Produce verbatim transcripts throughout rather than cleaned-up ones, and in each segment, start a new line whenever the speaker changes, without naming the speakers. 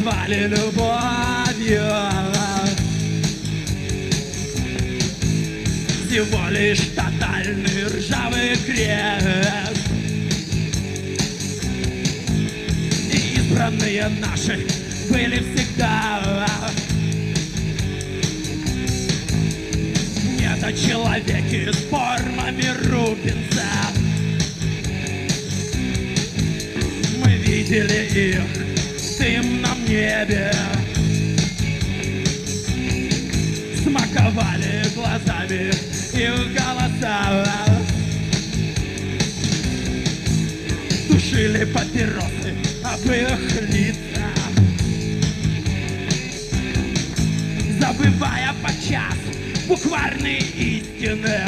назвали любовью. Всего лишь тотальный ржавый крест. И избранные наши были всегда. Нет о человеке с формами Рубенса. Мы видели их в дымном небе. Смаковали глазами их голоса. Тушили папиросы об их лица, забывая подчас буквальные истины.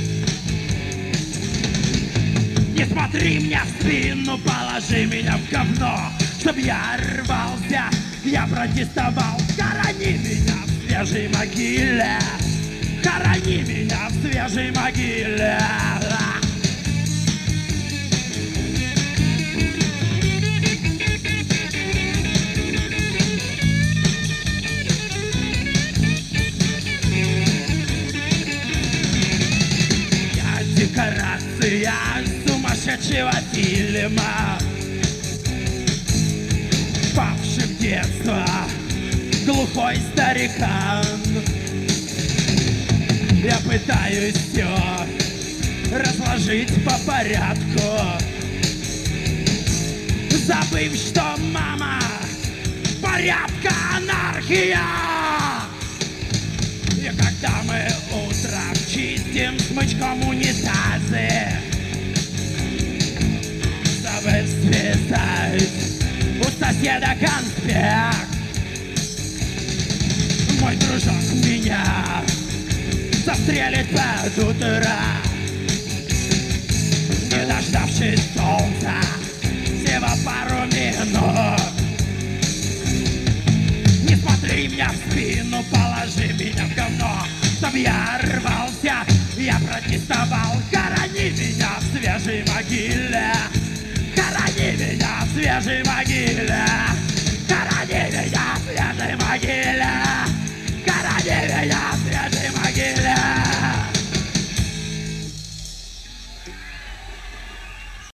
Не смотри мне в спину, положи меня в говно, чтоб я рвался, я протестовал. Хорони меня в свежей могиле, хорони меня в свежей могиле. Я декорация сумасшедшего фильма, павший в детство глухой старикан. Я пытаюсь все разложить по порядку, забыв, что мама порядка анархия. И когда мы утром чистим смычком унитазы, чтобы списать у соседа конспект, мой дружок меня застрелит под утро, не дождавшись солнца всего пару минут. Не смотри мне в спину, положи меня в говно, чтоб я рвался, я протестовал.